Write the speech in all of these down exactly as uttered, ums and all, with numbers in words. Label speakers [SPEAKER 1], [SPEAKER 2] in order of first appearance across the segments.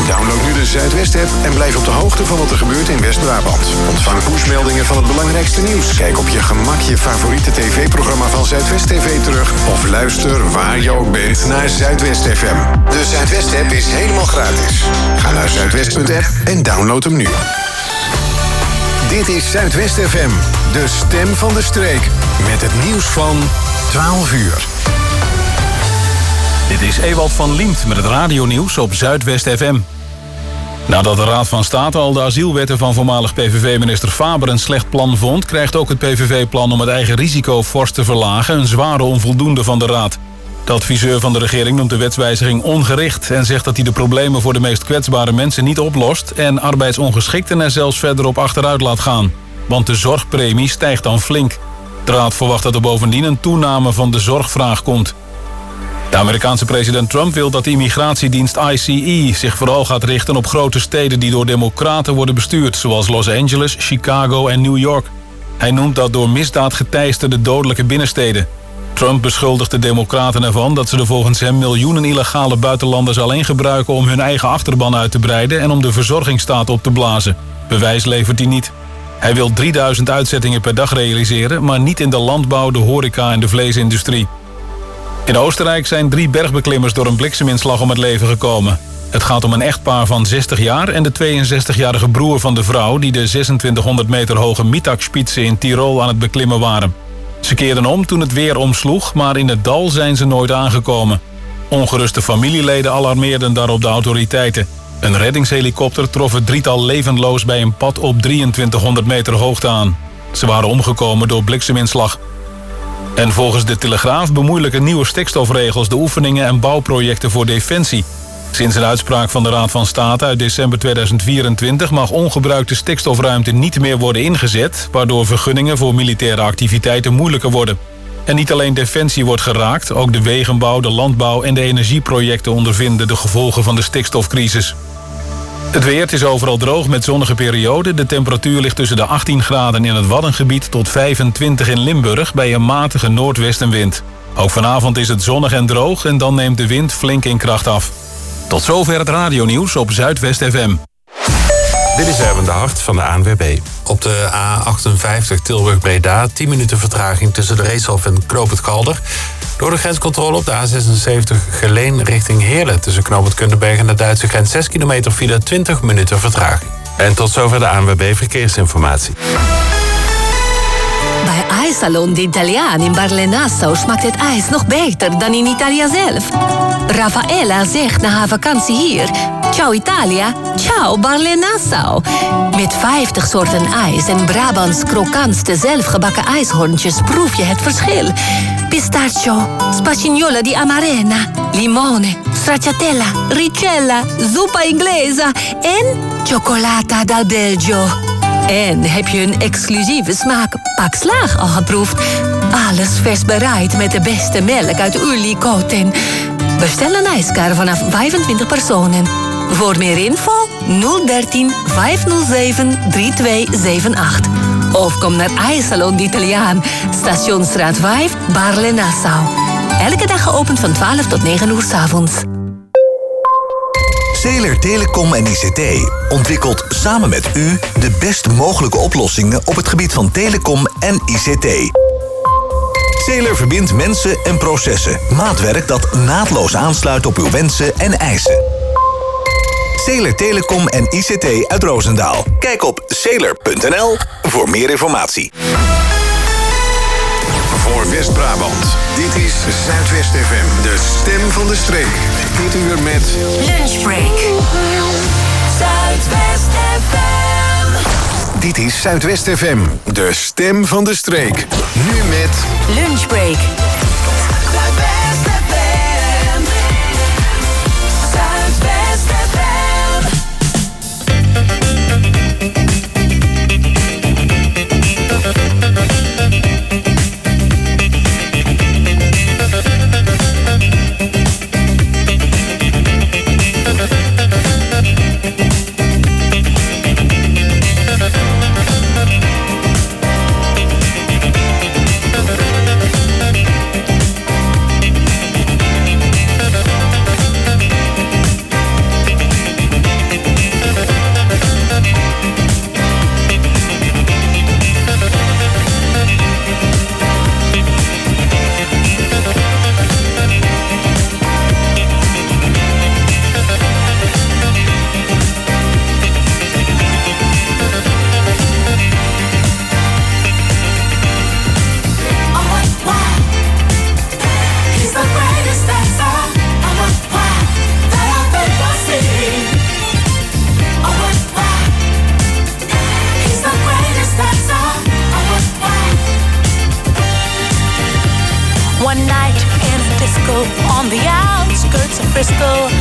[SPEAKER 1] Download nu de Zuidwest-app en blijf op de hoogte van wat er gebeurt in West-Brabant. Ontvang pushmeldingen van het belangrijkste nieuws. Kijk op je gemak je favoriete tv-programma van Zuidwest T V terug. Of luister waar je ook bent naar Zuidwest F M. De Zuidwest-app is helemaal gratis. Ga naar zuidwest punt app en download hem nu. Dit is Zuidwest F M, de stem van de streek. Met het nieuws van twaalf uur.
[SPEAKER 2] Dit is Ewald van Liemt met het radionieuws op Zuidwest F M. Nadat de Raad van State al de asielwetten van voormalig P V V-minister Faber een slecht plan vond, krijgt ook het P V V-plan om het eigen risico fors te verlagen een zware onvoldoende van de Raad. De adviseur van de regering noemt de wetswijziging ongericht en zegt dat hij de problemen voor de meest kwetsbare mensen niet oplost en arbeidsongeschikten er zelfs verder op achteruit laat gaan. Want de zorgpremie stijgt dan flink. De Raad verwacht dat er bovendien een toename van de zorgvraag komt. De Amerikaanse president Trump wil dat de immigratiedienst I C E zich vooral gaat richten op grote steden die door democraten worden bestuurd, zoals Los Angeles, Chicago en New York. Hij noemt dat door misdaad geteisterde dodelijke binnensteden. Trump beschuldigt de democraten ervan dat ze er volgens hem miljoenen illegale buitenlanders alleen gebruiken om hun eigen achterban uit te breiden en om de verzorgingsstaat op te blazen. Bewijs levert hij niet. Hij wil drieduizend uitzettingen per dag realiseren, maar niet in de landbouw, de horeca en de vleesindustrie. In Oostenrijk zijn drie bergbeklimmers door een blikseminslag om het leven gekomen. Het gaat om een echtpaar van zestig jaar en de tweeënzestigjarige broer van de vrouw die de zesentwintighonderd meter hoge Mittagspitze in Tirol aan het beklimmen waren. Ze keerden om toen het weer omsloeg, maar in het dal zijn ze nooit aangekomen. Ongeruste familieleden alarmeerden daarop de autoriteiten. Een reddingshelikopter trof het drietal levenloos bij een pad op drieëntwintighonderd meter hoogte aan. Ze waren omgekomen door blikseminslag. En volgens de Telegraaf bemoeilijken nieuwe stikstofregels de oefeningen en bouwprojecten voor Defensie. Sinds een uitspraak van de Raad van State uit december tweeduizend vierentwintig mag ongebruikte stikstofruimte niet meer worden ingezet, waardoor vergunningen voor militaire activiteiten moeilijker worden. En niet alleen Defensie wordt geraakt, ook de wegenbouw, de landbouw en de energieprojecten ondervinden de gevolgen van de stikstofcrisis. Het weer is overal droog met zonnige perioden. De temperatuur ligt tussen de achttien graden in het Waddengebied tot vijfentwintig in Limburg bij een matige noordwestenwind. Ook vanavond is het zonnig en droog en dan neemt de wind flink in kracht af. Tot zover het radionieuws op Zuidwest F M.
[SPEAKER 3] Dit is Erwin de Hart van de A N W B. Op de A achtenvijftig Tilburg-Breda tien minuten vertraging tussen de Reeshof en Knoop het Kalder. Door de grenscontrole op de A zesenzeventig Geleen richting Heerlen. Tussen Knoop het Kunderberg en de Duitse grens zes kilometer file, twintig minuten vertraging. En tot zover de A N W B Verkeersinformatie.
[SPEAKER 4] Bij IJssalon de Italiaan in Barle-Nassau smaakt het ijs nog beter dan in Italië zelf. Raffaella zegt na haar vakantie hier: ciao Italia, ciao Barle-Nassau. Met vijftig soorten ijs en Brabants krokantste zelfgebakken ijshoorntjes proef je het verschil. Pistachio, spagnola di amarena, limone, stracciatella, ricella, zuppa inglesa en cioccolata dal Belgio. En heb je een exclusieve smaak Pak Slaag al geproefd? Alles vers bereid met de beste melk uit Ulikoten. Bestel een ijskar vanaf vijfentwintig personen. Voor meer info nul dertien vijfhonderdzeven drieëntwintig zevenentachtig. Of kom naar IJssalon de Italiaan, Stationsstraat vijf, Barle-Nassau. Elke dag geopend van twaalf tot negen uur 's avonds.
[SPEAKER 5] Zeler Telecom en I C T ontwikkelt samen met u de best mogelijke oplossingen op het gebied van telecom en I C T. Zeler verbindt mensen en processen. Maatwerk dat naadloos aansluit op uw wensen en eisen. Zeler Telecom en I C T uit Roosendaal. Kijk op zeler punt n l voor meer informatie.
[SPEAKER 1] Voor West-Brabant, dit is Zuidwest F M, de stem van de streek. Dit uur met
[SPEAKER 4] Lunchbreak. Zuidwest F M.
[SPEAKER 1] Dit is Zuidwest F M, de stem van de streek. Nu met
[SPEAKER 4] Lunchbreak. Zuidwest F M. Zuidwest F M.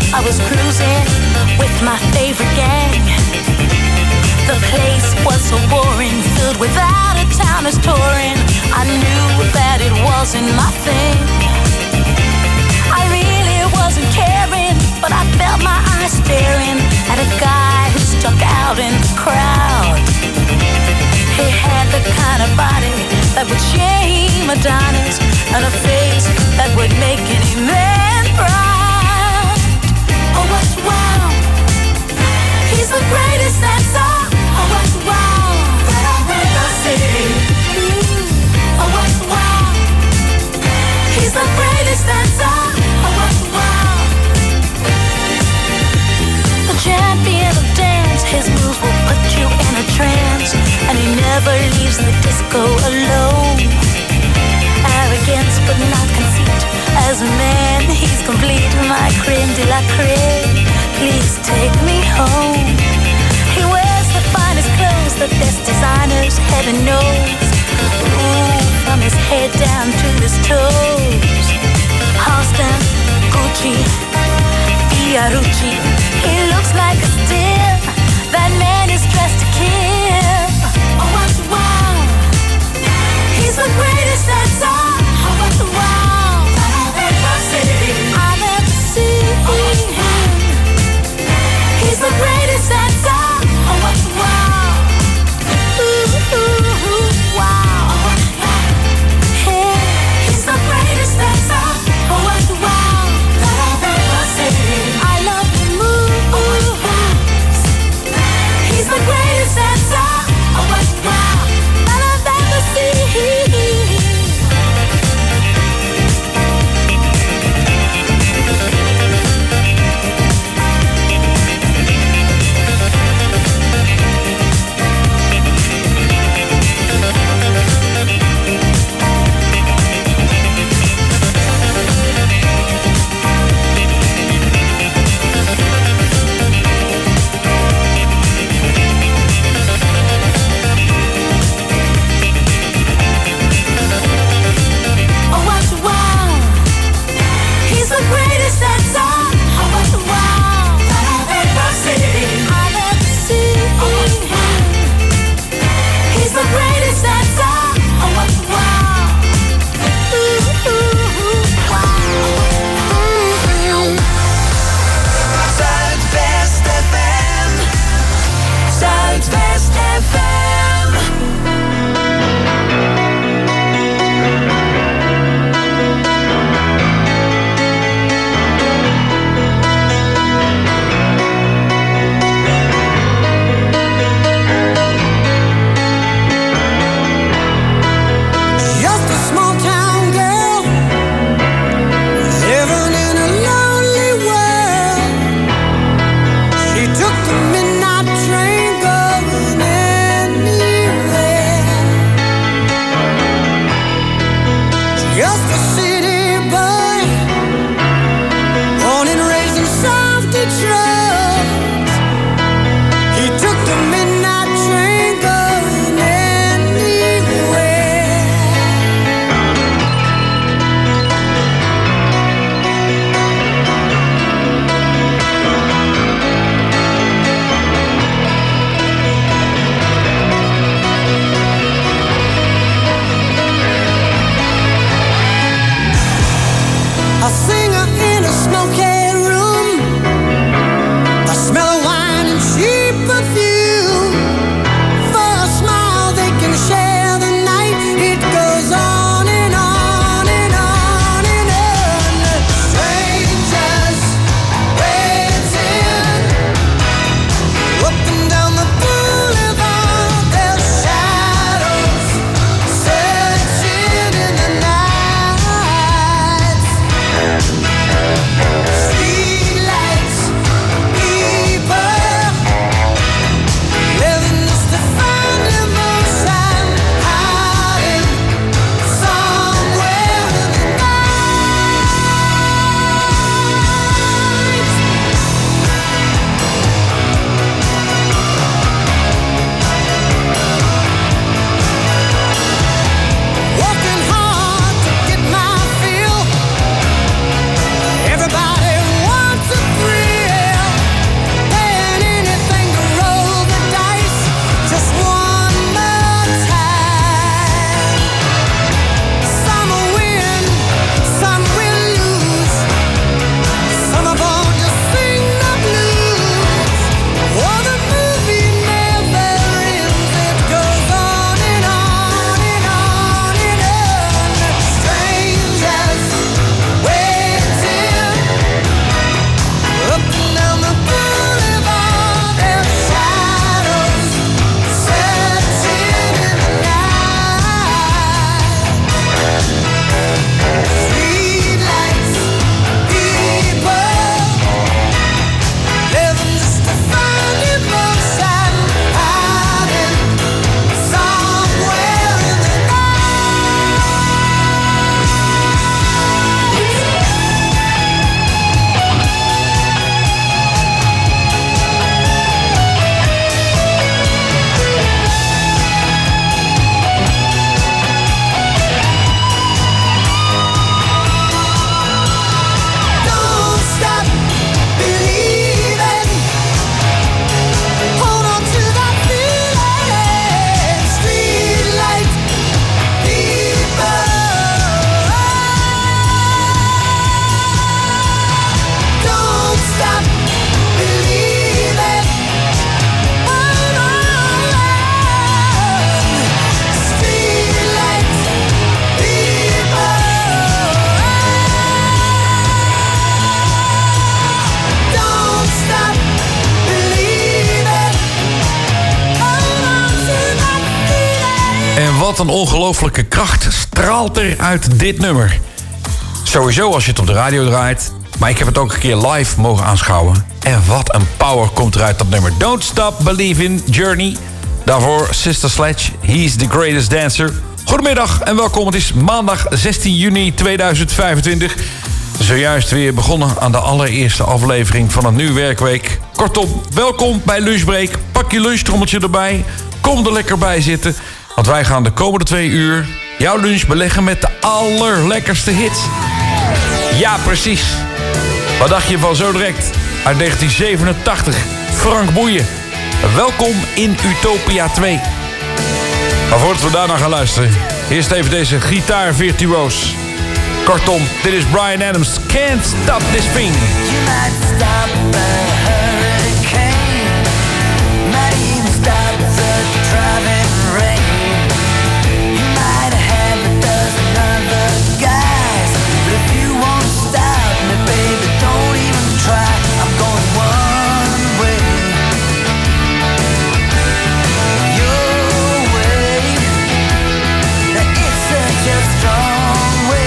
[SPEAKER 6] I was cruising with my favorite gang. The place was so boring, filled with out-of-towners touring. I knew that it wasn't my thing. I really wasn't caring, but I felt my eyes staring at a guy who stuck out in the crowd. He had the kind of body that would shame Adonis, and a face that would make any man proud. Oh, what wow! He's the greatest dancer. Oh, what wow! That I've ever seen. Mm. Oh, what wow! He's the greatest dancer. Oh, what wow! The champion of dance, his moves will put you in a trance, and he never leaves the disco alone. Arrogance but not conceit, as a man he's complete. My creme de la creme, please take me home. He wears the finest clothes, the best designers, heaven knows. Ooh, from his head down to his toes. Halston, Gucci, Fiorucci, he looks like a steal. That man is dressed to kill. Oh, what wow! He's the greatest dancer. Oh, what wow! I've ever seen. I've ever seen. He's the greatest dancer. Oh, what wow! Ooh, ooh, ooh, wow! Oh, what wow! Hey, he's the greatest dancer. Oh, what wow! That I've ever seen. I love to move. Oh, what wow!
[SPEAKER 7] Wat een ongelooflijke kracht straalt er uit dit nummer. Sowieso als je het op de radio draait. Maar ik heb het ook een keer live mogen aanschouwen. En wat een power komt er uit dat nummer. Don't Stop Believin', Journey. Daarvoor Sister Sledge, He's the Greatest Dancer. Goedemiddag en welkom. Het is maandag zestien juni tweeduizend vijfentwintig. Zojuist weer begonnen aan de allereerste aflevering van een nieuwe werkweek. Kortom, welkom bij Lunchbreak. Pak je lunchtrommeltje erbij. Kom er lekker bij zitten. Want wij gaan de komende twee uur jouw lunch beleggen met de allerlekkerste hits. Ja, precies. Wat dacht je van zo direct? Uit negentien zevenentachtig. Frank Boeien. Welkom in Utopia twee. Maar voordat we daarna gaan luisteren, eerst even deze gitaarvirtuoos. Kortom, dit is Bryan Adams. Can't Stop This Thing.
[SPEAKER 8] You might stop the hurricane, might even stop the driving rain. You might have a dozen other guys, but if you won't stop me, baby, don't even try. I'm going one way, your way. Now it's such a strong way.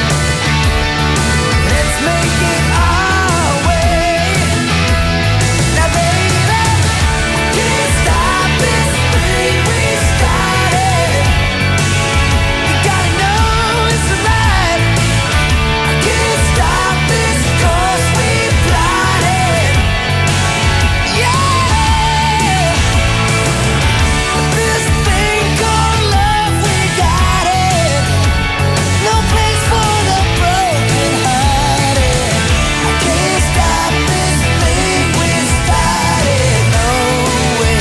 [SPEAKER 8] Let's make it our way. Now baby, can't stop this thing we started. You gotta know it's right. I can't stop this course we plotted. Yeah, this thing called love, we got it. No place for the broken hearted. I can't stop this thing we started. No way.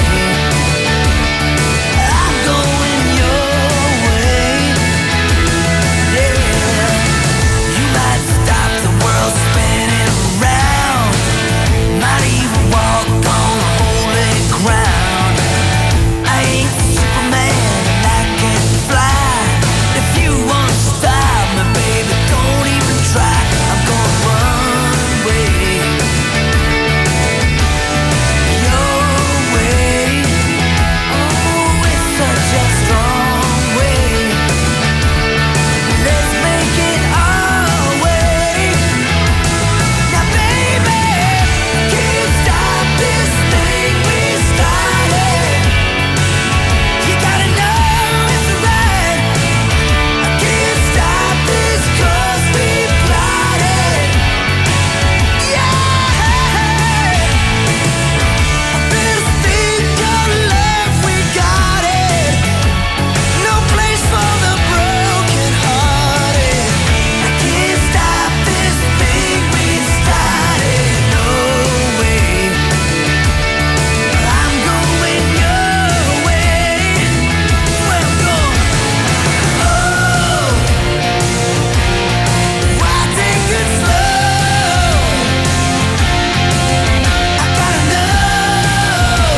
[SPEAKER 8] I'm going your way. Yeah. You might stop the world spinning around. Might even walk on holy ground. I ain't Superman and I can fly. If you won't stop me, baby, don't even try. I'm gonna run away, your way. Oh, it's such a strong way. Let's make it our way. Now, baby, can't stop this thing we started. You gotta know it's right. I can't stop this course we plotted. Yeah, this thing called love, we got it. No place for the broken hearted. I can't stop this thing we started. No way. I'm going your way. Where I'm going. Oh, why take it slow? I gotta know.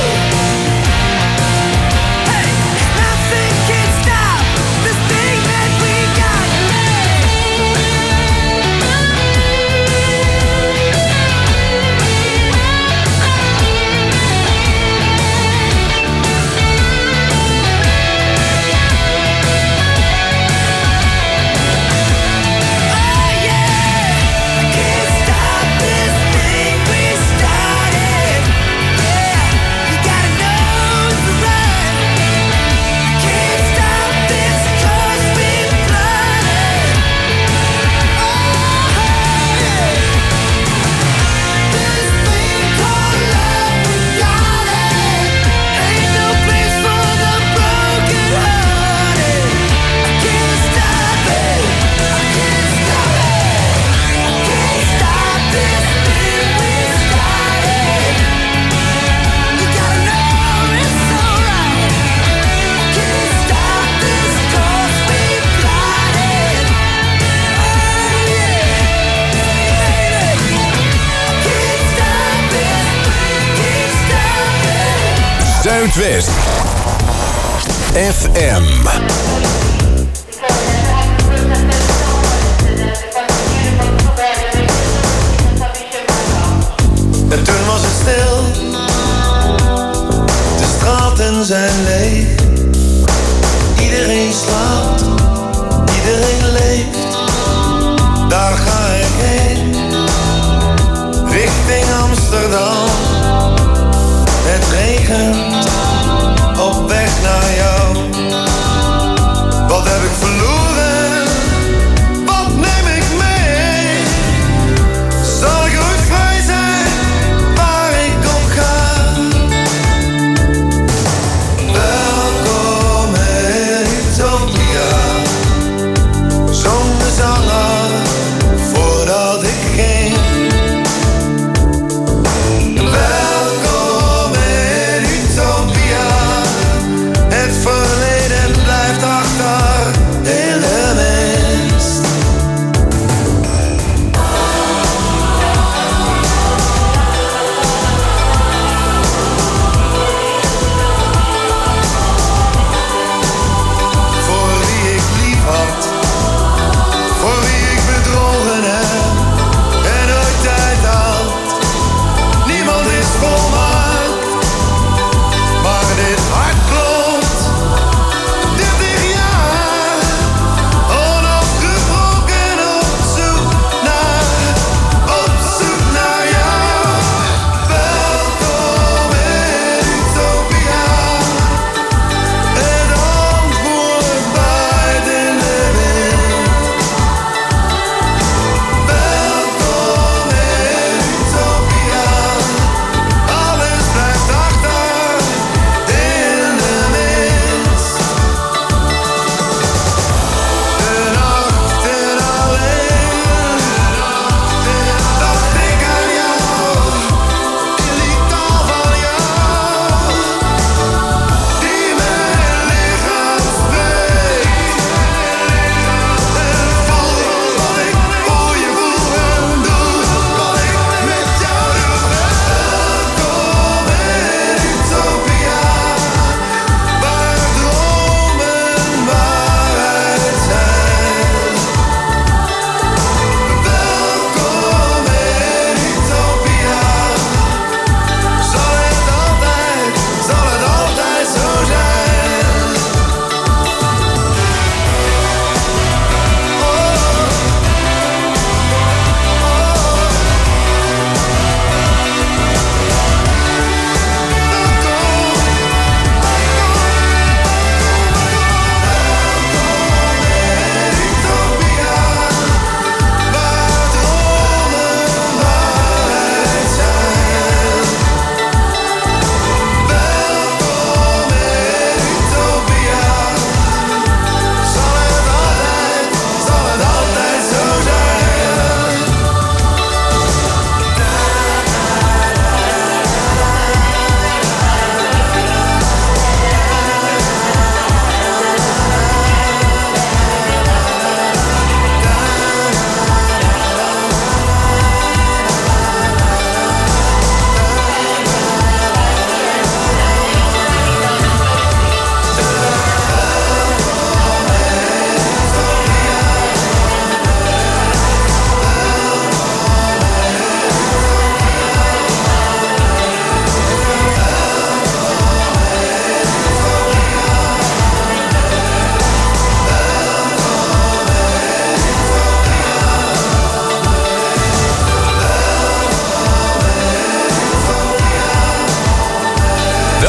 [SPEAKER 8] Hey, nothing can stop this thing that we got. Oh yeah, I can't stop this thing we started. Yeah, you gotta know it's right. Can't stop this course we plotted. Oh yeah, this thing called love, we got it. Ain't no place for the broken hearted. I can't stop it. I can't stop it. I can't stop this thing we started. You gotta know it's alright. I can't stop this course we plotted. Oh yeah, baby, I can't stop it. Can't stop it.
[SPEAKER 1] Zuidwest F M.
[SPEAKER 9] En toen was het stil, de straten zijn leeg. Iedereen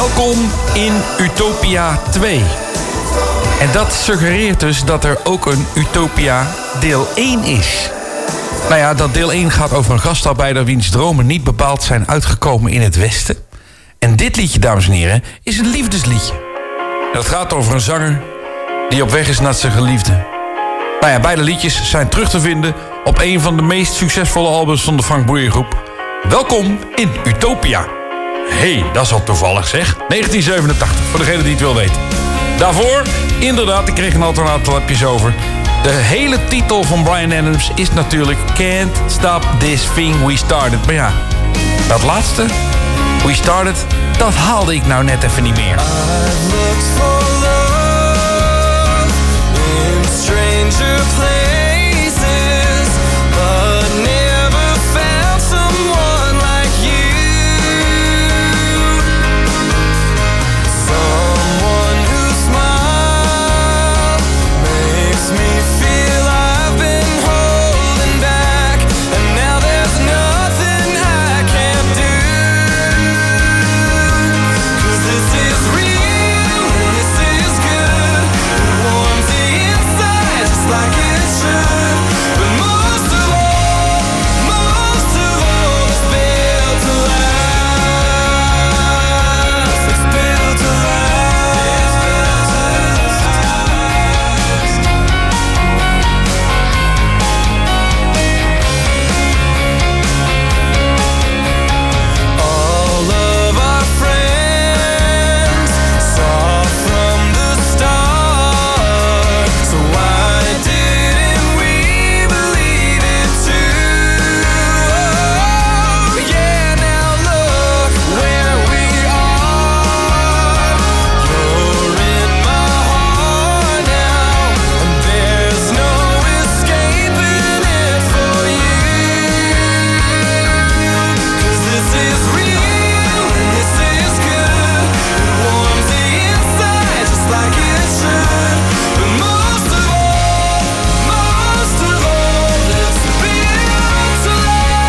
[SPEAKER 7] Welkom in Utopia twee. En dat suggereert dus dat er ook een Utopia deel één is. Nou ja, dat deel één gaat over een gastarbeider wiens dromen niet bepaald zijn uitgekomen in het Westen. En dit liedje, dames en heren, is een liefdesliedje. En het gaat over een zanger die op weg is naar zijn geliefde. Nou ja, beide liedjes zijn terug te vinden op een van de meest succesvolle albums van de Frank Boeien Groep. Welkom in Utopia. Hé, hey, dat is al toevallig zeg. negentien zevenentachtig, voor degene die het wil weten. Daarvoor, inderdaad, ik kreeg een aantal appjes over. De hele titel van Bryan Adams is natuurlijk Can't Stop This Thing We Started. Maar ja, dat laatste, We Started, dat haalde ik nou net even niet meer.
[SPEAKER 8] Stranger places, but never found someone like you. Someone whose smile makes me feel I've been holding back, and now there's nothing I can't do. 'Cause this is real and this is good. It warms the inside just like it should. But most of all, most of all, it's built to last. It's built to last. All of our friends saw from the start, so why didn't we believe it too? Oh yeah, now look where we are. You're in my heart now, and there's no escaping it for you. 'Cause this is real and this is good. It warms the inside just like it should. But most of all, most of all, it's built to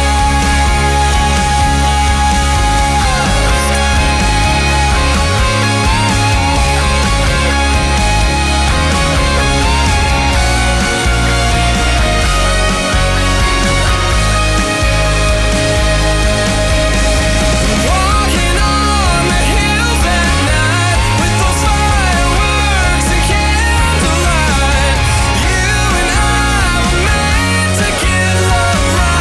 [SPEAKER 8] walking on the hills at night with those fireworks and candlelight. You and I were meant to get love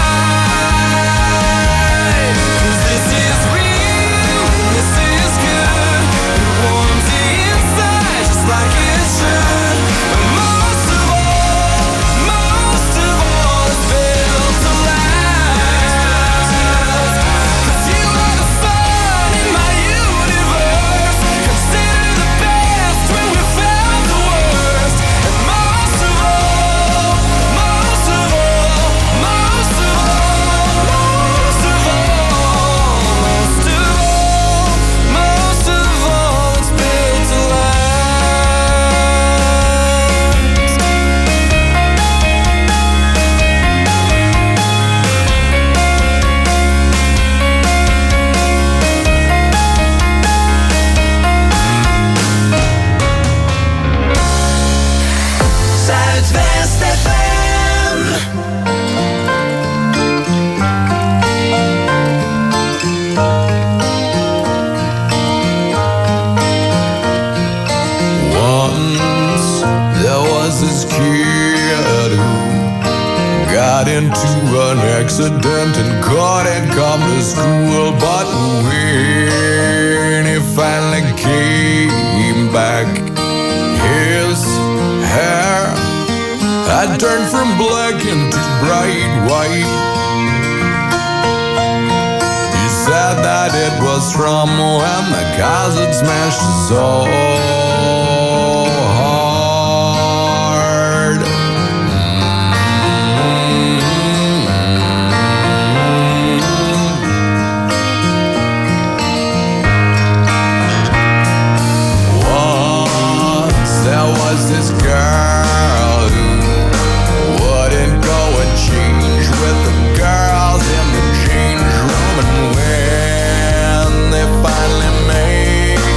[SPEAKER 8] right. 'Cause this is real and this is good. It warms the inside just like it should. But most of all, most of all, it's built to last. 'Cause you are the sun in my universe. Consider the best when we found the worst. And most of all, most of all, most of all, most of all, most of all, most of all, it's built to last. Zuidwest F M. Once there was this kid who got into an accident and couldn't come to school. But when he finally came back, his hair had turned from black into bright white. He said that it was from when the cars had smashed so hard. Once there was this girl who wouldn't go and change with the girls in the change room, and when they finally made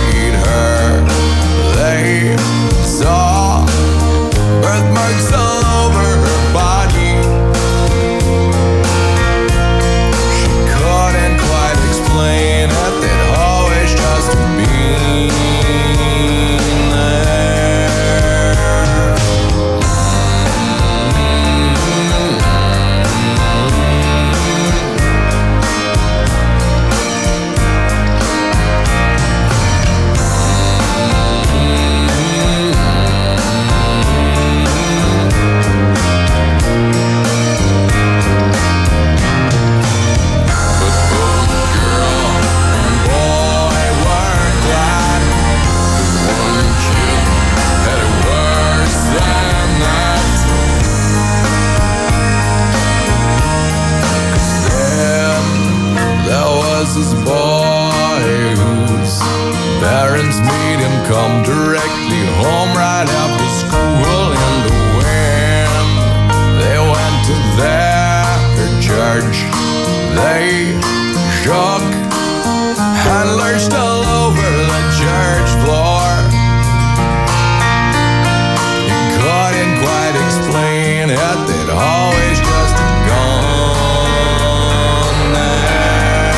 [SPEAKER 10] this boy whose parents made him come directly home right after school. And when they went to their church, they shook and lurched all over the church floor. He couldn't quite explain it, they'd always just gone there.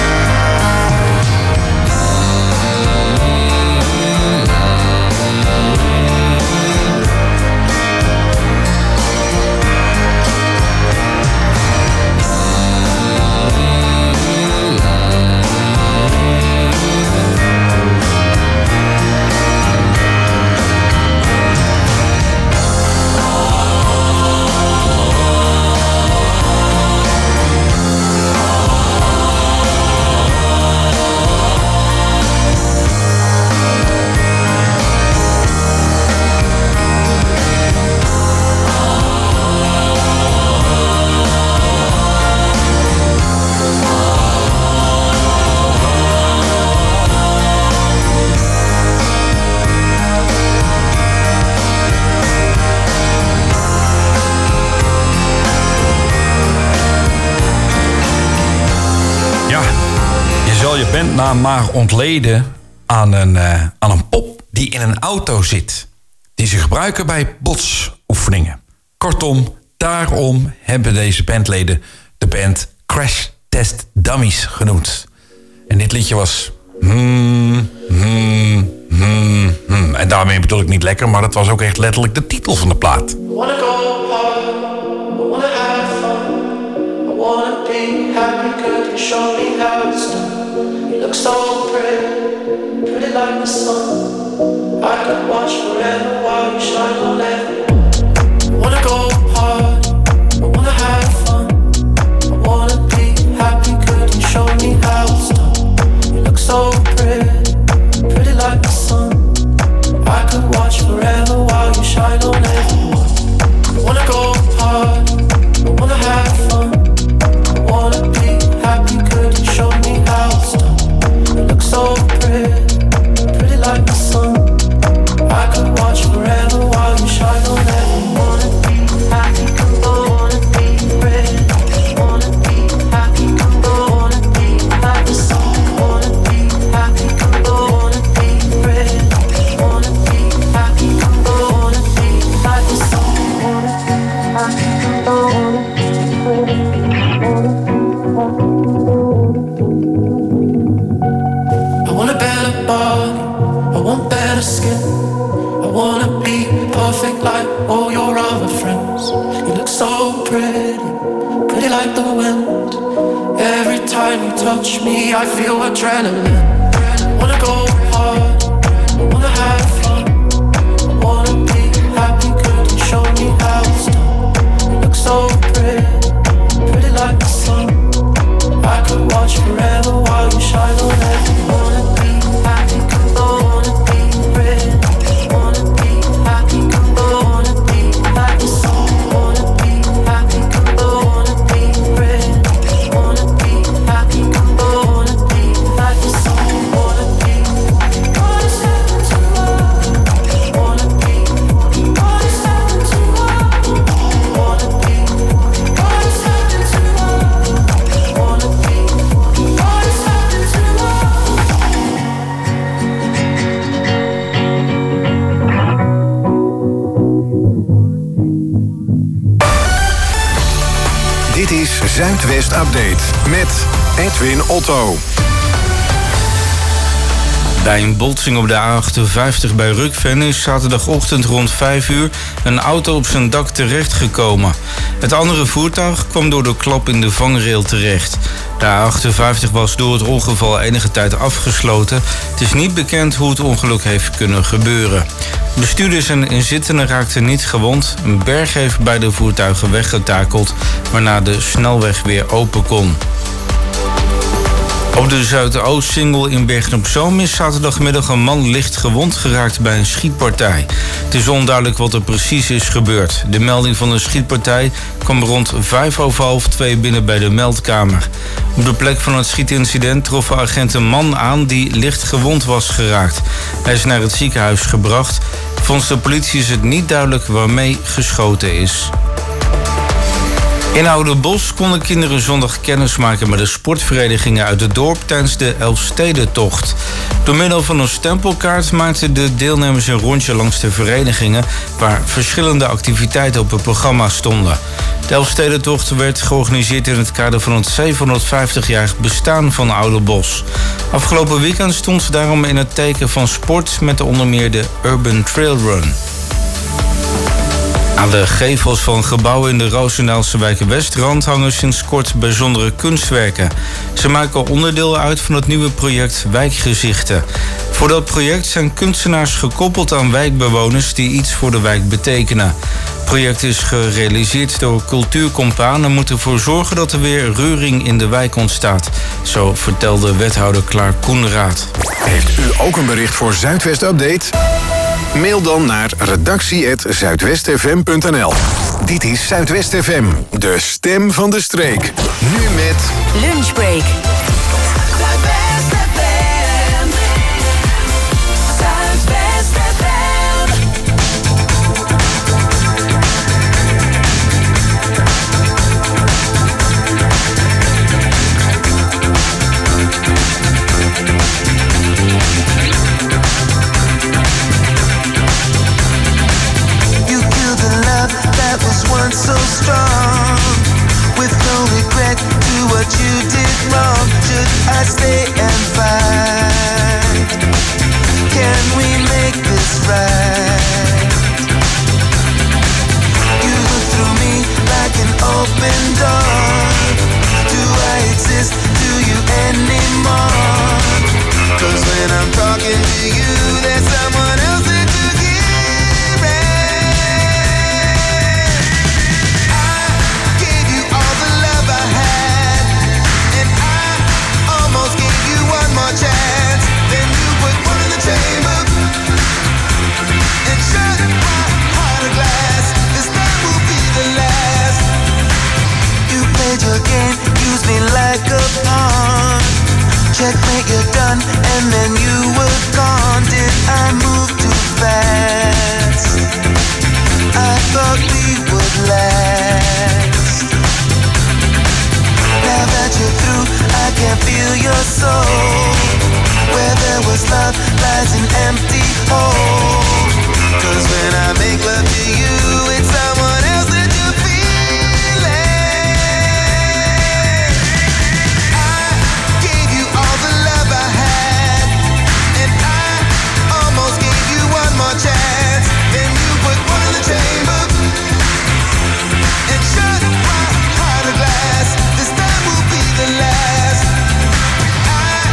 [SPEAKER 7] Je bandnaam maar ontleden aan een, uh, aan een pop die in een auto zit. Die ze gebruiken bij botsoefeningen. Kortom, daarom hebben deze bandleden de band Crash Test Dummies genoemd. En dit liedje was... Hmm, hmm, hmm, hmm. En daarmee bedoel ik niet lekker, maar dat was ook echt letterlijk de titel van de plaat.
[SPEAKER 8] I wanna go hard, I wanna have fun, I wanna be happy, could you show me how it's done? You look so pretty, pretty like the sun. I could watch forever while you shine on everyone. I wanna go hard, I wanna have fun, I wanna be happy, could you show me how it's done? You look so pretty, pretty like the sun. I could watch forever while you shine on everyone. I wanna go hard, I wanna have fun, I wanna be happy, could you show me how it's done? You look so pretty, pretty like the sun. I could watch forever while you shine on everyone. Wanna be happy, come on, wanna be pretty, wanna be happy, come on, wanna be like the sun. Wanna be happy, come on, wanna be pretty, wanna be happy, come on, wanna be like the sun. Wanna be happy, come on, wanna be pretty, wanna be happy. I want a better body, I want better skin, I wanna be perfect like all your other friends. You look so pretty, pretty like the wind. Every time you touch me I feel adrenaline. I wanna go hard, I wanna have fun, I wanna be happy, could you show me how it's done? You look so pretty, pretty like the sun. I could watch forever while you shine on everyone. Wanna be happy, come on, wanna be pretty, wanna be happy, come on, wanna be like the sun. Wanna be happy, come on, wanna be pretty, wanna be happy, come on, wanna be like the sun. Wanna be, what is happening to love? Wanna be, what is happening to love? Wanna be, what is happening to love? Wanna be, what is happening to love?
[SPEAKER 1] Dit is Zuidwest Update met Edwin Otto.
[SPEAKER 11] Bij een botsing op de A achtenvijftig bij Rukven is zaterdagochtend rond vijf uur een auto op zijn dak terechtgekomen. Het andere voertuig kwam door de klap in de vangrail terecht. De A achtenvijftig was door het ongeval enige tijd afgesloten. Het is niet bekend hoe het ongeluk heeft kunnen gebeuren. Bestuurders en inzittenden raakten niet gewond. Een berg heeft beide voertuigen weggetakeld, waarna de snelweg weer open kon. Op de Zuidoost-Singel in Bergen-op-Zoom is zaterdagmiddag een man licht gewond geraakt bij een schietpartij. Het is onduidelijk wat er precies is gebeurd. De melding van de schietpartij kwam rond vijf over half twee binnen bij de meldkamer. Op de plek van het schietincident troffen agenten een man aan die licht gewond was geraakt. Hij is naar het ziekenhuis gebracht. Volgens de politie is het niet duidelijk waarmee geschoten is. In Oudenbosch konden kinderen zondag kennis maken met de sportverenigingen uit het dorp tijdens de Elfstedentocht. Door middel van een stempelkaart maakten de deelnemers een rondje langs de verenigingen waar verschillende activiteiten op het programma stonden. De Elfstedentocht werd georganiseerd in het kader van het zevenhonderdvijftig-jarig bestaan van Oudenbosch. Afgelopen weekend stond daarom in het teken van sport met onder meer de Urban Trail Run. Aan de gevels van gebouwen in de Roosendaalse wijk Westrand hangen sinds kort bijzondere kunstwerken. Ze maken onderdeel uit van het nieuwe project Wijkgezichten. Voor dat project zijn kunstenaars gekoppeld aan wijkbewoners die iets voor de wijk betekenen. Het project is gerealiseerd door Cultuurcompaan en moet ervoor zorgen dat er weer reuring in de wijk ontstaat. Zo vertelde wethouder Klaar Koenraad.
[SPEAKER 1] Heeft u ook een bericht voor Zuidwest Update? Mail dan naar redactie apenstaartje zuidwest f m punt n l. Dit is Zuidwest F M, de stem van de streek. Nu met
[SPEAKER 6] Lunchbreak. Zuidwest F M. Zuidwest F M.
[SPEAKER 8] That was once so strong, with no regret to what you did wrong. Should I stay and fight? Can we make this right? You look through me like an open door. Do I exist to you anymore? 'Cause when I'm talking to you, there's someone else that you hear. Chance, then you put one in the chamber and shut my heart of glass. This time will be the last. You played your game, used me like a pawn. Checkmate, you're done, and then you were gone. Did I move too fast? I thought we would last. Now that you're through, I can feel your soul. Where there was love lies an empty hole. 'Cause when I make love to you, it's someone else that you're feeling. I gave you all the love I had, and I almost gave you one more chance. Then you put one in the chamber and shut my heart of glass. This time will be the last. I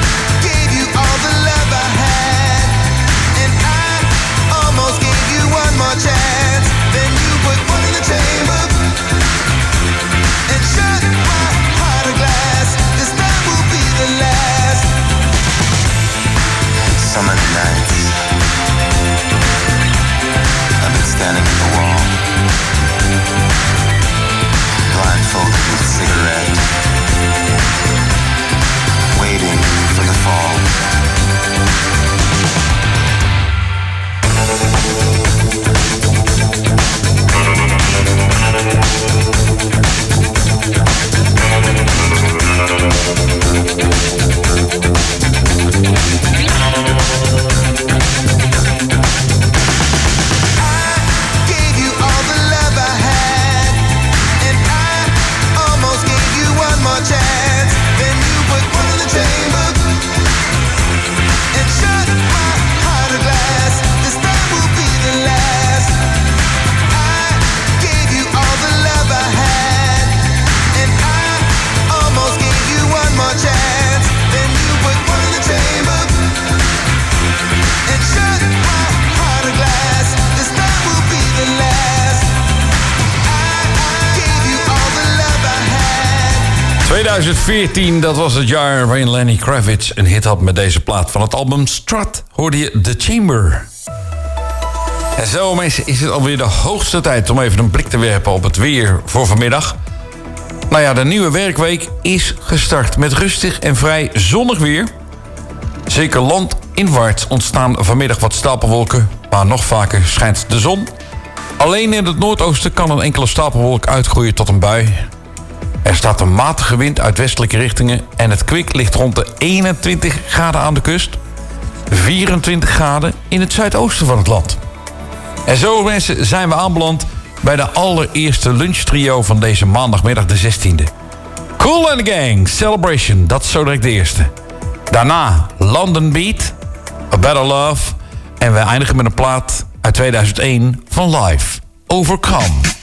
[SPEAKER 7] tweeduizend veertien, dat was het jaar waarin Lenny Kravitz een hit had met deze plaat. Van het album Strut hoorde je The Chamber. En zo mensen is het alweer de hoogste tijd om even een blik te werpen op het weer voor vanmiddag. Nou ja, de nieuwe werkweek is gestart met rustig en vrij zonnig weer. Zeker landinwaarts ontstaan vanmiddag wat stapelwolken, maar nog vaker schijnt de zon. Alleen in het noordoosten kan een enkele stapelwolk uitgroeien tot een bui. Er staat een matige wind uit westelijke richtingen en het kwik ligt rond de eenentwintig graden aan de kust, vierentwintig graden in het zuidoosten van het land. En zo mensen zijn we aanbeland bij de allereerste lunchtrio van deze maandagmiddag de zestiende. Cool and the Gang, Celebration, dat is zo direct de eerste. Daarna London Beat, A Better Love. En we eindigen met een plaat uit tweeduizend één van Live, Overcome.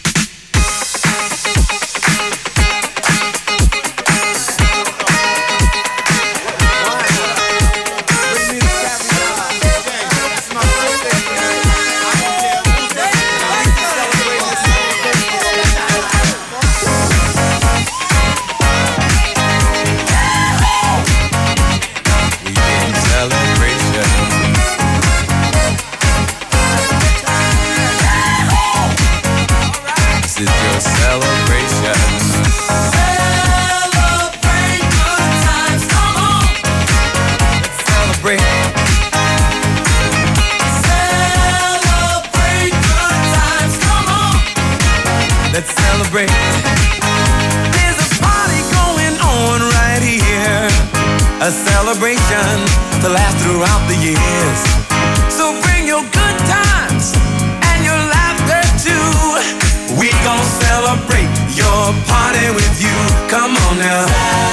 [SPEAKER 9] A celebration to last throughout the years. So bring your good times and your laughter too. We gon' celebrate your party with you. Come on now.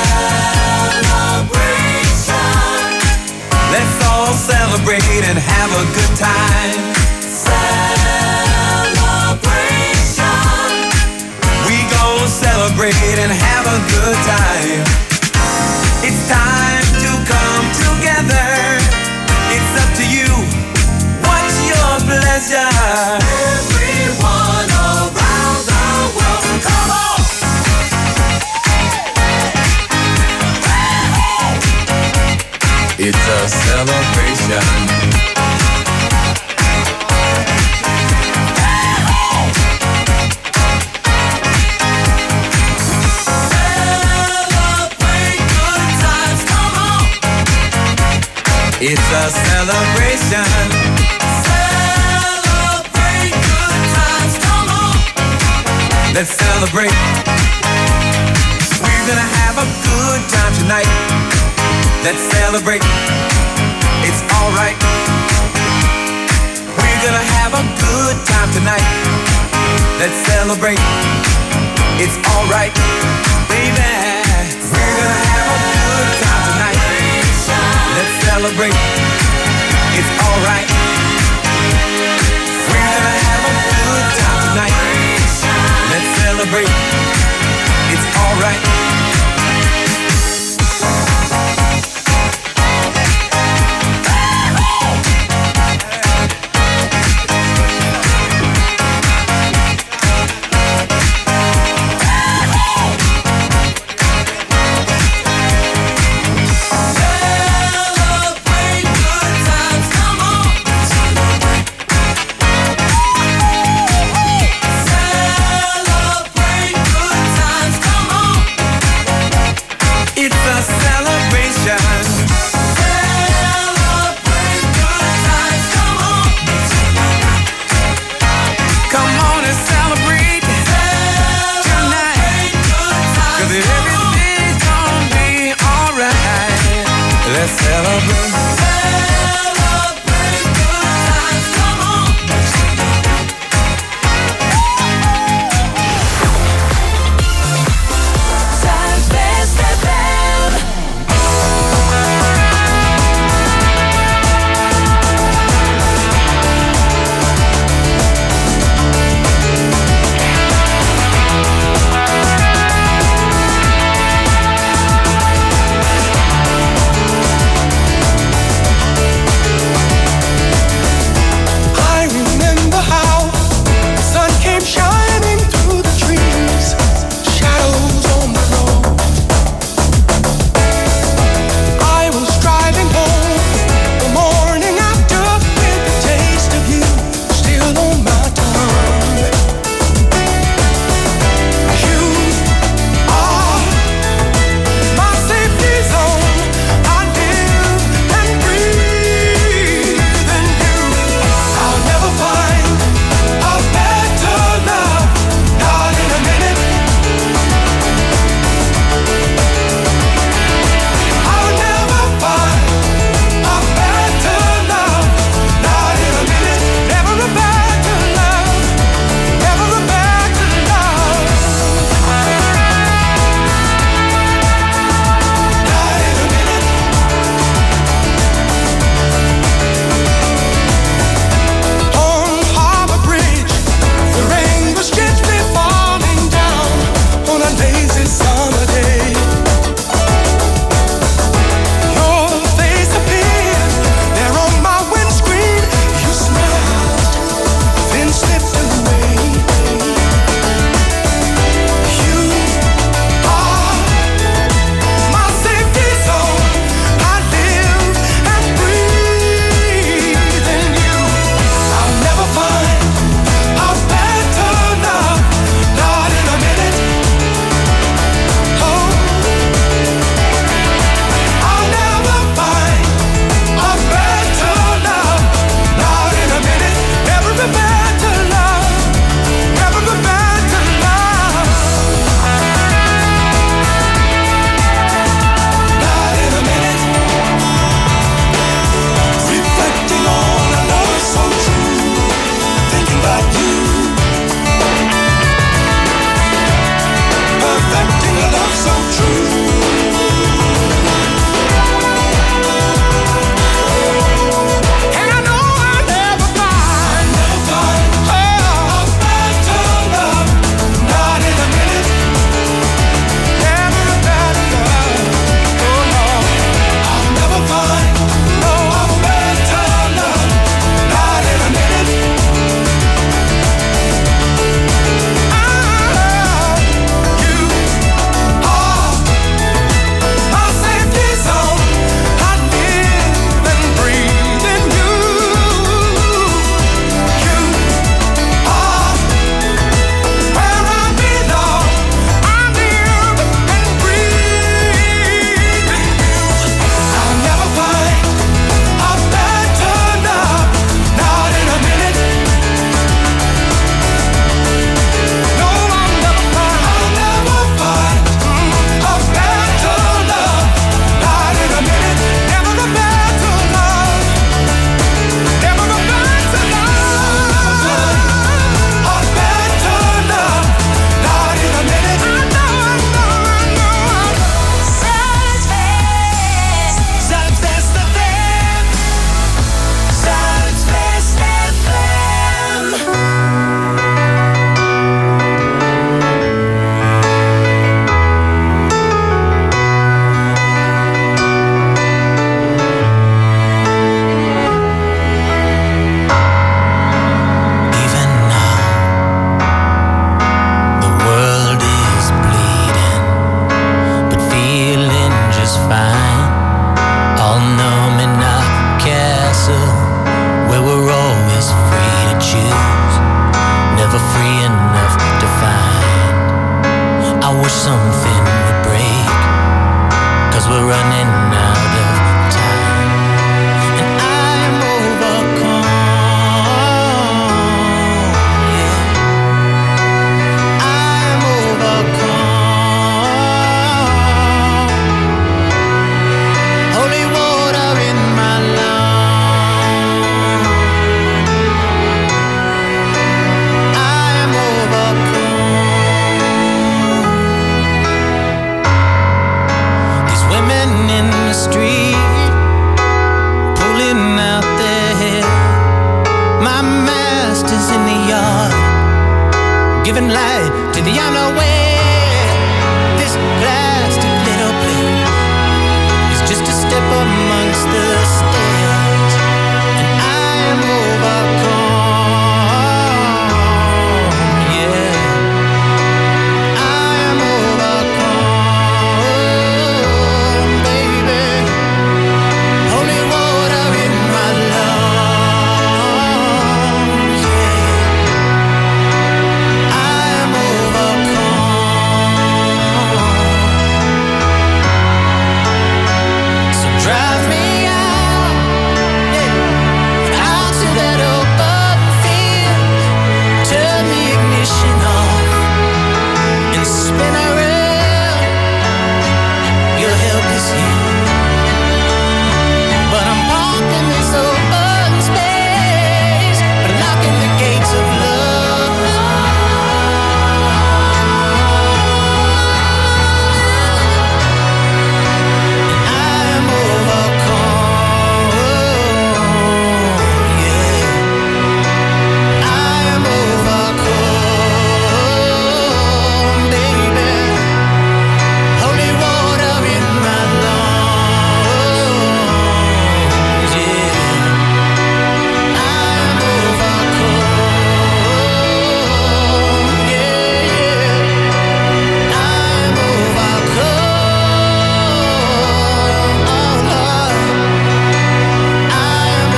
[SPEAKER 9] Celebration. Let's all celebrate and have a good time. Celebration. We gon' celebrate and have a good time. It's time to come together. It's up to you. What's your pleasure? Everyone around the world, come on! It's a celebration. It's a celebration. Celebrate good times, come on. Let's celebrate. We're gonna have a good time tonight. Let's celebrate. It's alright. We're gonna have a good time tonight. Let's celebrate. It's alright, baby. We're gonna have a good time tonight. Let's celebrate. It's alright. We're gonna have a good time tonight. Let's celebrate. It's alright.
[SPEAKER 12] giving light to the unaware. This plastic little plane is just a step amongst the stairs, and I am overcome, yeah. I am overcome, baby. Holy water in my lungs, yeah. I am overcome. So drive me out, yeah, out to that open field. Turn the ignition off and spin around. Your help is here, but I'm parked in this open space, blocking the gates of love. I am overcome, yeah. I am overcome, baby. Holy water in my lungs, yeah. I am overcome, yeah, yeah. I am overcome, oh Lord. I am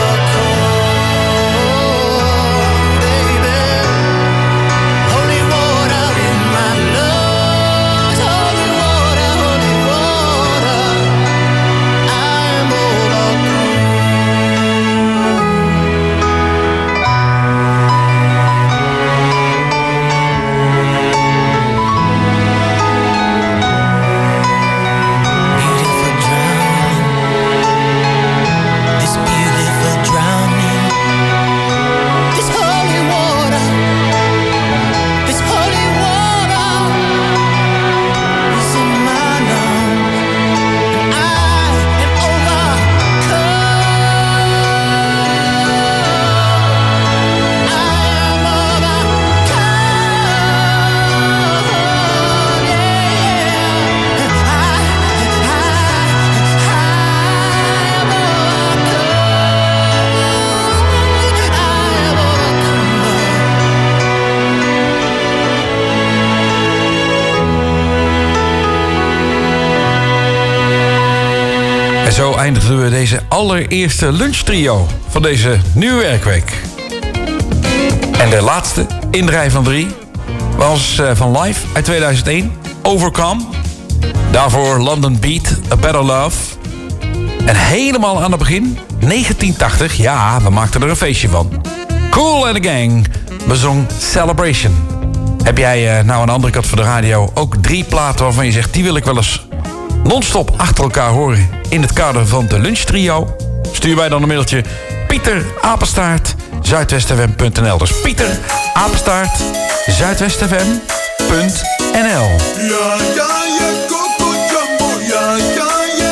[SPEAKER 12] overcome, baby. Holy water in my lungs, holy water, holy water. I am beautiful drowning, this beautiful drowning, this holy water, this holy water is in my lungs, and I am overcome. I am overcome, yeah. I,
[SPEAKER 7] En zo eindigden we deze allereerste lunchtrio van deze nieuwe werkweek. En de laatste in de rij van drie was uh, van Live uit tweeduizend één, Overcome. Daarvoor London Beat, A Better Love. En helemaal aan het begin, negentien tachtig, ja, we maakten er een feestje van. Kool and the Gang bezong Celebration. Heb jij uh, nou aan de andere kant van de radio ook drie platen waarvan je zegt, die wil ik wel eens non-stop achter elkaar horen in het kader van de lunchtrio? Stuur mij dan een mailtje Pieter Apenstaart zuidwestfm punt n l. Dus Pieter Apenstaart zuidwestfm punt n l.
[SPEAKER 8] Ja, ja, ja, Coco Jumbo, ja, ja, ja.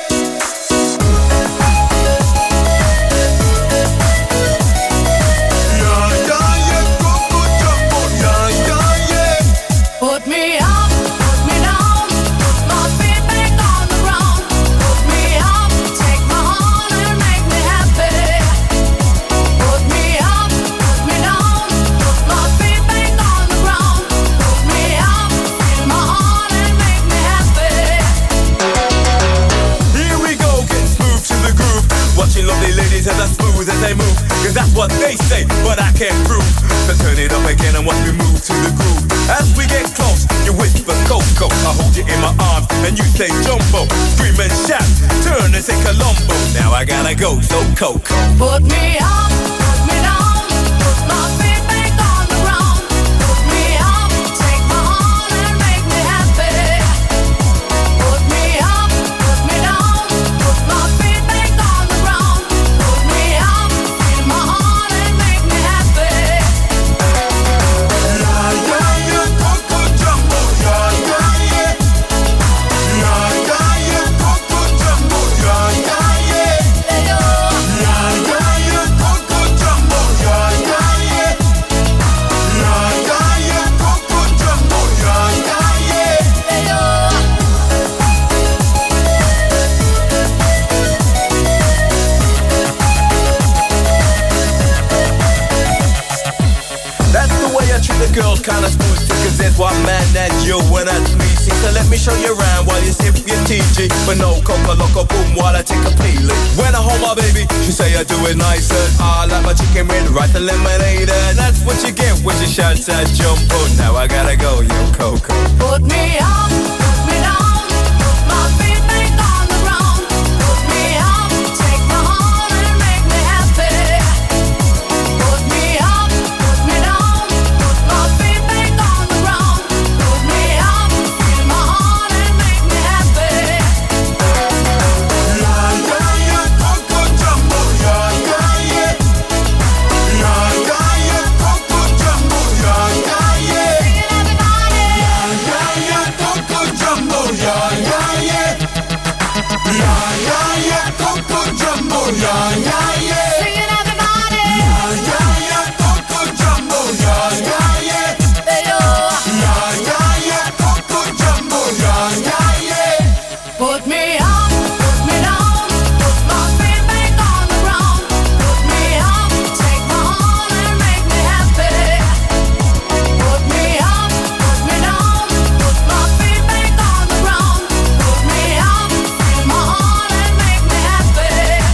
[SPEAKER 8] Ja, ja, ja, Coco Jumbo, ja, ja, ja.
[SPEAKER 6] Put me up, put me down, put my feet back on the ground. Put me up, take my heart and make me happy. Put me up, put me down, put my feet back on the ground. Put me up, feel my heart and make me happy.
[SPEAKER 9] Here we go, get smooth to the groove. Watching lovely ladies as I smooth as they move. Cause that's what they say, but I can't prove. So turn it up again and watch me move to the groove. As we get close, you whisper Coco. I hold you in my arms and you say Jumbo. Scream and shout, turn and say Colombo. Now I gotta go, so Coco.
[SPEAKER 6] Put me up, put me down, put my feet back on the ground. Put me up, take my heart and make me happy. Put me up, put me down, put my feet back on the ground. Put me up, feel my heart and make me happy.
[SPEAKER 8] Ja, ja, ja, Coco Jumbo, ja, ja, ja. Ja, ja, ja, Coco Jumbo, ja, ja, ja. Ja, ja, ja, Coco Jumbo, ja, ja, ja.
[SPEAKER 9] kinda smooth, cause that's why I'm mad at you and at me. See, so let me show you around while you sip your T G. But no coca loco boom while I take a peeling. When I hold my baby, she say I do it nicer. I like my chicken red, rice and lemonade. And that's what you get when she shouts at Jumbo. Now I gotta go, yo, Coco.
[SPEAKER 12] Put me up, put me down, put my feet back on the ground. Put me up, take my heart and make me happy. Put me up, put me down, put my feet back on the ground. Put me up, feel my heart and make me happy.
[SPEAKER 8] Yeah, yeah, yeah, Coco Jumbo, yeah, yeah, yeah. Yeah, yeah, yeah, Coco Jumbo, yeah, yeah, yeah. Yeah, yeah, yeah, Coco Jumbo, yeah, yeah, yeah. Yeah, yeah, yeah, Coco Jumbo, yeah, yeah, yeah.
[SPEAKER 12] Sing it, everybody.
[SPEAKER 8] Yeah, yeah, yeah, Coco Jumbo, yeah, yeah, yeah.
[SPEAKER 12] Hey-yo.
[SPEAKER 8] Yeah, yeah, yeah, Coco Jumbo, yeah, yeah, yeah.
[SPEAKER 12] Put me up, put me down, put my feet back on the ground. Put me up, take my heart and make me happy. Put me up, put me down, put my feet back on the ground. Put me up, feel my heart and make me happy.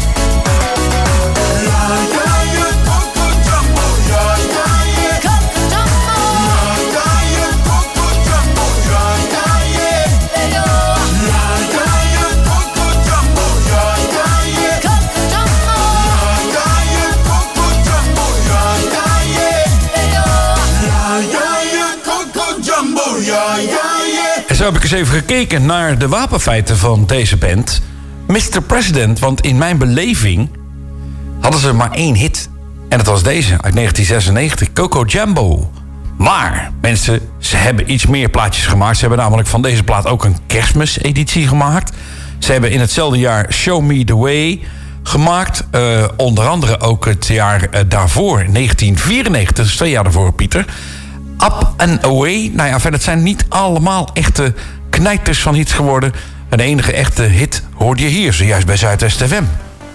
[SPEAKER 8] Yeah, yeah, yeah, Coco Jumbo, yeah, yeah, yeah.
[SPEAKER 12] Coco Jumbo.
[SPEAKER 8] Yeah, yeah, yeah, Coco Jumbo, yeah, yeah, yeah.
[SPEAKER 12] Hey-yo.
[SPEAKER 8] Yeah, yeah, yeah, Coco Jumbo, yeah, yeah, yeah.
[SPEAKER 12] Coco Jumbo.
[SPEAKER 8] Yeah, yeah, yeah, Coco Jumbo, yeah, yeah, yeah.
[SPEAKER 12] Hey-yo.
[SPEAKER 8] Yeah, yeah, yeah, Coco Jumbo, yeah, yeah, yeah.
[SPEAKER 7] En zo heb ik eens even gekeken naar de wapenfeiten van deze band. mister President, want in mijn beleving hadden ze maar één hit. En dat was deze, uit negentien zesennegentig, Coco Jumbo. Maar, mensen, ze hebben iets meer plaatjes gemaakt. Ze hebben namelijk van deze plaat ook een kerstmis-editie gemaakt. Ze hebben in hetzelfde jaar Show Me The Way gemaakt. Uh, onder andere ook het jaar uh, daarvoor, negentien vierennegentig, dus twee jaar daarvoor, Pieter. Up and Away. Nou ja, verder, het zijn niet allemaal echte knijters van hits geworden. En de enige echte hit hoorde je hier, zojuist bij Zuidwest F M.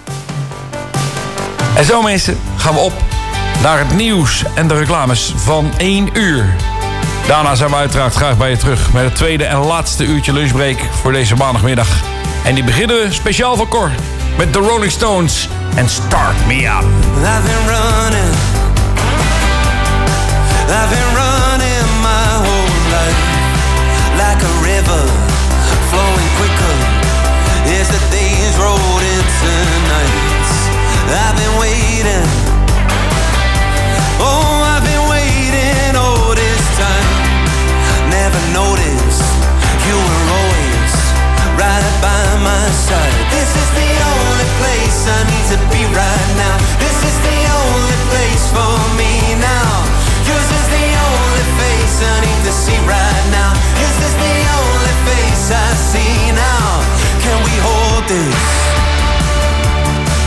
[SPEAKER 7] En zo, mensen, gaan we op naar het nieuws en de reclames van één uur. Daarna zijn we uiteraard graag bij je terug met het tweede en laatste uurtje lunchbreak voor deze maandagmiddag. En die beginnen we speciaal voor Cor met The Rolling Stones en Start Me Up.
[SPEAKER 9] I've been running, I've been running my whole life, like a river, flowing quicker, as the days rolled into nights. I've been waiting, oh I've been waiting all this time, never noticed, you were always right by my side. This is the only place I need to be right now, this is the only place for me now. Yours is the only face I need to see right now. This is the only face I see now. Can we hold this?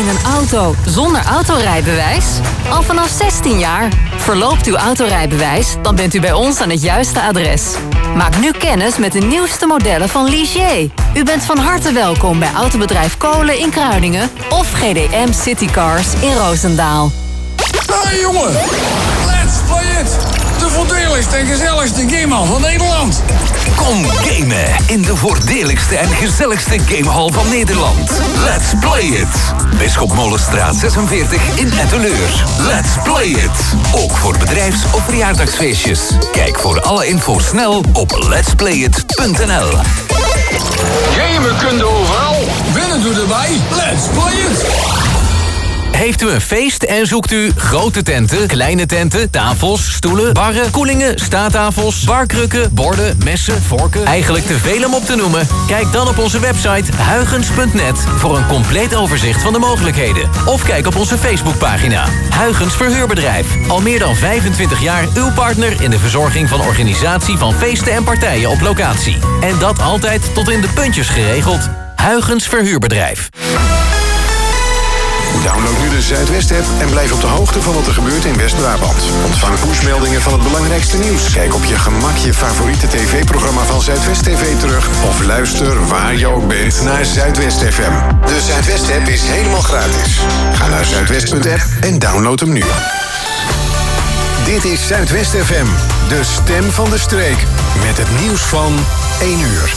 [SPEAKER 4] in een auto zonder autorijbewijs? Al vanaf zestien jaar. Verloopt uw autorijbewijs, dan bent u bij ons aan het juiste adres. Maak nu kennis met de nieuwste modellen van Ligier. U bent van harte welkom bij autobedrijf Kolen in Kruiningen of G D M Citycars in Roosendaal.
[SPEAKER 13] Hey jongen, let's play it! De voordeligste en gezelligste gamehal van Nederland.
[SPEAKER 5] Kom gamen in de voordeligste en gezelligste gamehal van Nederland. Let's play it! Bisschop Molenstraat zesenveertig in Etteleur. Let's play it! Ook voor bedrijfs- of verjaardagsfeestjes. Kijk voor alle info snel op letsplayit punt n l.
[SPEAKER 13] Gamen kunt overal, winnen doet erbij. Let's play it!
[SPEAKER 14] Heeft u een feest en zoekt u grote tenten, kleine tenten, tafels, stoelen, barren, koelingen, staattafels, barkrukken, borden, messen, vorken? Eigenlijk te veel om op te noemen? Kijk dan op onze website huygens punt net voor een compleet overzicht van de mogelijkheden. Of kijk op onze Facebookpagina. Huygens Verhuurbedrijf. Al meer dan vijfentwintig jaar uw partner in de verzorging van organisatie van feesten en partijen op locatie. En dat altijd tot in de puntjes geregeld. Huygens Verhuurbedrijf.
[SPEAKER 1] Download nu de Zuidwest-app en blijf op de hoogte van wat er gebeurt in West-Brabant. Ontvang pushmeldingen van het belangrijkste nieuws. Kijk op je gemak je favoriete tv-programma van Zuidwest T V terug. Of luister waar je ook bent naar Zuidwest F M. De Zuidwest-app is helemaal gratis. Ga naar zuidwest punt app en download hem nu. Dit is Zuidwest F M, de stem van de streek. Met het nieuws van één uur.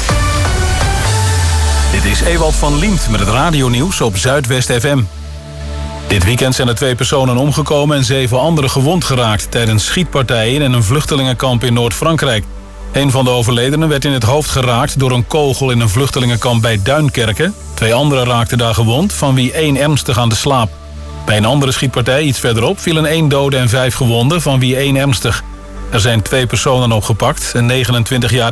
[SPEAKER 2] Dit is Ewald van Liemt met het radionieuws op Zuidwest F M. Dit weekend zijn er twee personen omgekomen en zeven anderen gewond geraakt tijdens schietpartijen in een vluchtelingenkamp in Noord-Frankrijk. Een van de overledenen werd in het hoofd geraakt door een kogel in een vluchtelingenkamp bij Duinkerke. Twee anderen raakten daar gewond, van wie één ernstig aan de slaap. Bij een andere schietpartij iets verderop vielen één dode en vijf gewonden, van wie één ernstig. Er zijn twee personen opgepakt, een negenentwintig-jarige